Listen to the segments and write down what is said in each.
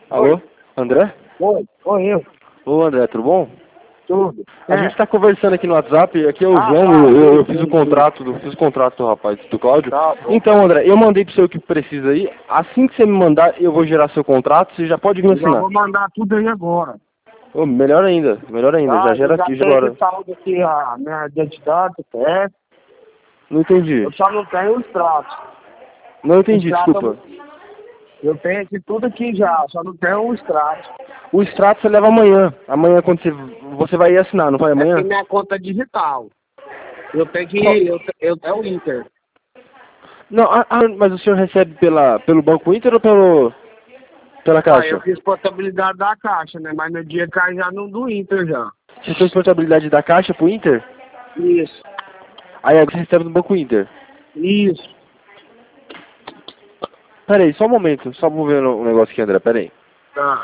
Alô? André? Oi, eu. Ô André, tudo bom? Tudo. A gente tá conversando aqui no WhatsApp, aqui é o João, tá, eu fiz o contrato, do rapaz, do Cláudio. Tá bom. Então André, eu mandei pro seu que precisa aí, assim que você me mandar, eu vou gerar seu contrato, você já pode vir Eu já assinar. vou mandar tudo aí agora. Ô, melhor ainda, já gera Eu já aqui tenho agora. de saúde aqui a minha identidade, CPF. Não entendi. Eu só não tenho o extrato. Não entendi, Extrato, desculpa. Eu tenho aqui tudo aqui já, só não tenho o extrato. O extrato você leva amanhã. Amanhã quando você vai assinar, não vai É amanhã? que minha conta é digital. Eu tenho que... É o Inter. Não, mas o senhor recebe pelo Banco Inter ou pela Caixa? Eu fiz portabilidade da Caixa, né? Mas meu dia cai já no do Inter já. Você fez portabilidade da Caixa pro Inter? Isso. Aí agora você recebe no Banco Inter. Isso. Pera aí, só um momento, só vou ver um negócio aqui, André, pera aí. Tá.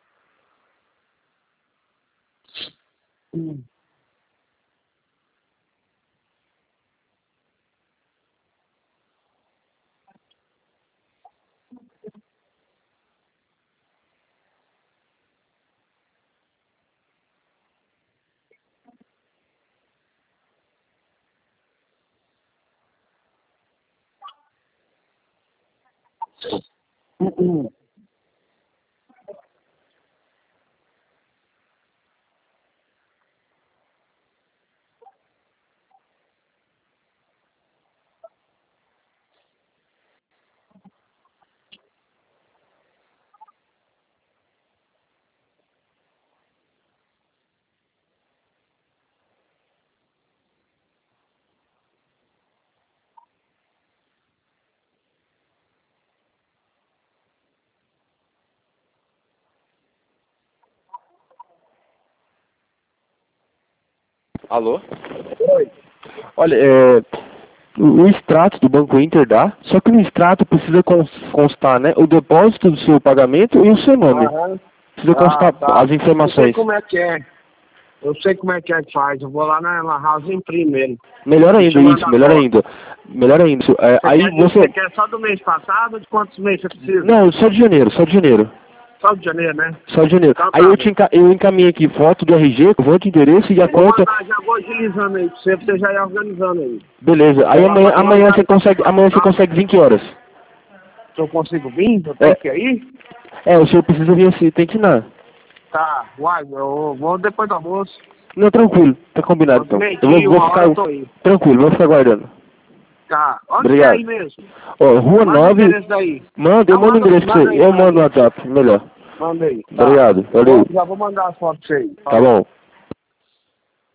Alô? Oi. Olha, o extrato do Banco Inter dá, só que no extrato precisa constar, né, o depósito do seu pagamento e o seu nome. Aham. Precisa constar Tá. as Eu sei informações. como é que é. Eu sei como é que faz. Eu vou lá na House e imprimo ele. Melhor Deixa ainda eu isso, mandar melhor foto. ainda. Melhor ainda. Aí Você você... quer só do mês passado ou de quantos meses você precisa? Não, só de janeiro, só de janeiro. Só de janeiro, né? Só de janeiro. Então Aí tá, eu encaminhei aqui foto do RG, com o endereço e a eu vou conta. mandar, já vou agilizando aí pra você já ir organizando aí. Beleza. Aí Vou lá amanhã mandar você consegue, amanhã você tá? consegue vir que horas? Se eu consigo vir, eu É, tenho que ir? o senhor precisa vir assim, tem que ir não. Tá, uai, eu vou depois do almoço. Não, tranquilo, tá combinado então. Eu Meio-dia, vou uma hora ficar eu tô aí. tranquilo, vou ficar aguardando. Tá, onde que é Obrigado. aí mesmo? Ó, Rua Manda o 9, endereço daí. eu mando o endereço pra Manda você. aí Eu pra mando no mim. WhatsApp, melhor. Manda aí, tá. Obrigado, valeu. Já vou mandar as fotos pra você aí. Tá bom.